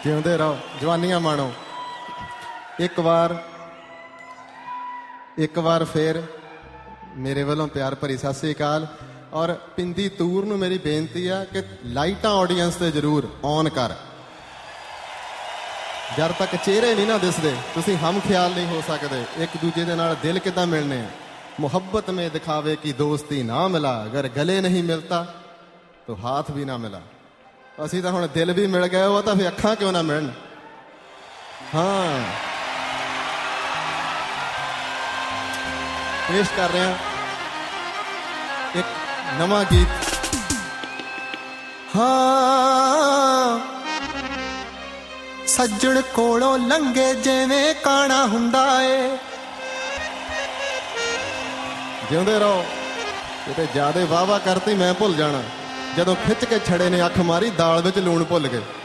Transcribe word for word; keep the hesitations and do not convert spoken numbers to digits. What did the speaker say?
ਜਿਉਂਦੇ ਰਹੋ, ਜਵਾਨੀਆਂ ਮਾਣੋ। ਇੱਕ ਵਾਰ ਇੱਕ ਵਾਰ ਫੇਰ ਮੇਰੇ ਵੱਲੋਂ ਪਿਆਰ ਭਰੀ ਸਤਿ ਸ੍ਰੀ ਅਕਾਲ। ਔਰ ਪਿੰਦੀ ਤੂਰ ਨੂੰ ਮੇਰੀ ਬੇਨਤੀ ਆ ਕਿ ਲਾਈਟਾਂ ਆਡੀਅੰਸ ਤੇ ਜ਼ਰੂਰ ਔਨ ਕਰ। ਜਦ ਤੱਕ ਚਿਹਰੇ ਨਹੀਂ ਨਾ ਦਿਸਦੇ ਤੁਸੀਂ ਹਮ ਖਿਆਲ ਨਹੀਂ ਹੋ ਸਕਦੇ ਇੱਕ ਦੂਜੇ ਦੇ ਨਾਲ ਦਿਲ ਕਿੱਦਾਂ ਮਿਲਣੇ ਆ। ਮੁਹੱਬਤ ਮੇਂ ਦਿਖਾਵੇ ਕਿ ਦੋਸਤੀ ਨਾ ਮਿਲਾ, ਅਗਰ ਗਲੇ ਨਹੀਂ ਮਿਲਤਾ ਤਾਂ ਹਾਥ ਵੀ ਨਾ ਮਿਲਾ। ਅਸੀਂ ਤਾਂ ਹੁਣ ਦਿਲ ਵੀ ਮਿਲ ਗਏ, ਉਹ ਤਾਂ ਫਿਰ ਅੱਖਾਂ ਕਿਉਂ ਨਾ ਮਿਲਣ। ਹਾਂ, ਪੇਸ਼ ਕਰ ਰਹੇ ਹਾਂ ਇੱਕ ਨਵਾਂ ਗੀਤ। ਹਾਂ, ਸੱਜਣ ਕੋਲੋਂ ਲੰਘੇ ਜਿਵੇਂ ਕਾਣਾ ਹੁੰਦਾ ਏ। ਜਿਉਂਦੇ ਰਹੋ। ਕਿਤੇ ਜ਼ਿਆਦੇ ਵਾਹ ਵਾਹ ਕਰਤੀ ਮੈਂ ਭੁੱਲ ਜਾਣਾ। ਜਦੋਂ ਖਿੱਚ ਕੇ ਛੜੇ ਨੇ ਅੱਖ ਮਾਰੀ ਦਾਲ ਵਿੱਚ ਲੂਣ ਭੁੱਲ ਗਏ।